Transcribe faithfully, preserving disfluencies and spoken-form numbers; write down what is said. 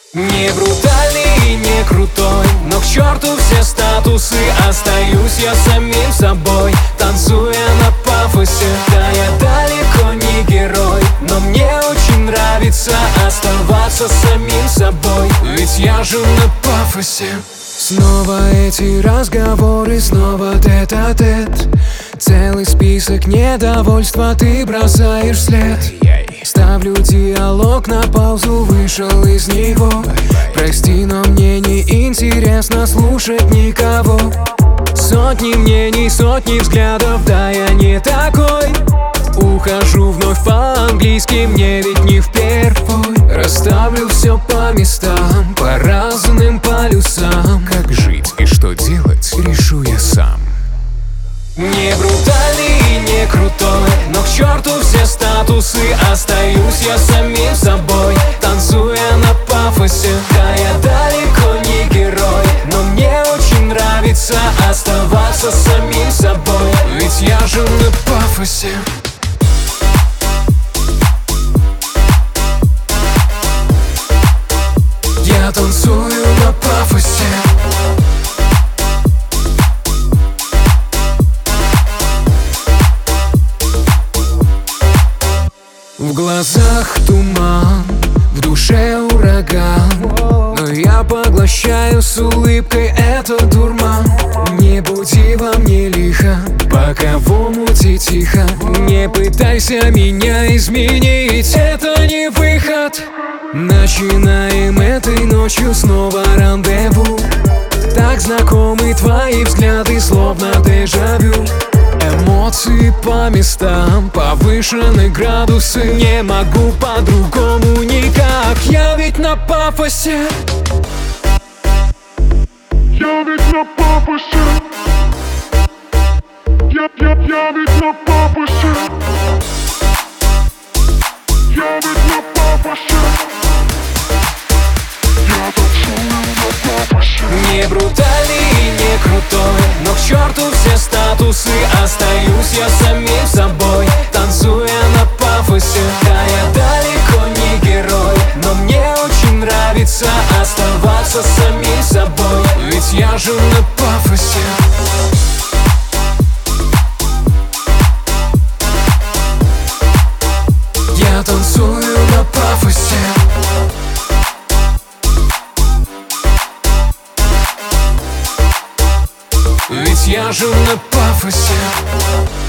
Не брутальный и не крутой, но к черту все статусы. Остаюсь я самим собой, танцуя на пафосе. Да, я далеко не герой, но мне очень нравится оставаться самим собой, ведь я же на пафосе. Снова эти разговоры, снова тет-а-тет. Целый список недовольства ты бросаешь вслед. Ставлю диалог на паузу, вышел из него. Прости, но мне не интересно слушать никого. Сотни мнений, сотни взглядов, да я не такой. Ухожу вновь по-английски, мне ведь не впервой. Расставлю все по местам, по разным полюсам. Как жить и что делать, решу я сам. Не брутальный и не крутой, но к черту все статусы. Остаюсь я самим собой, танцуя на пафосе. Да, я далеко не герой, но мне очень нравится оставаться самим собой, ведь я же на пафосе. Я танцую на пафосе. В глазах туман, в душе ураган, но я поглощаю с улыбкой этот дурман. Не буди во мне лихо, пока в омуте тихо. Не пытайся меня изменить, это не выход. Начинаем этой ночью снова рандеву. Так знакомы твои взгляды, словно дежавю. Эмоции по местам, повышены градусы. Не могу по-другому никак, я ведь на пафосе. Я ведь на пафосе. Я, я, я ведь на пафосе. Я ведь на пафосе. Я танцую на пафосе. Не брутальный и не крутой, но к черту все статусы. Остаюсь я самим собой, танцуя на пафосе. Да, я далеко не герой, но мне очень нравится оставаться самим собой, ведь я же на пафосе. Я танцую на пафосе. Ведь я же на пафосе.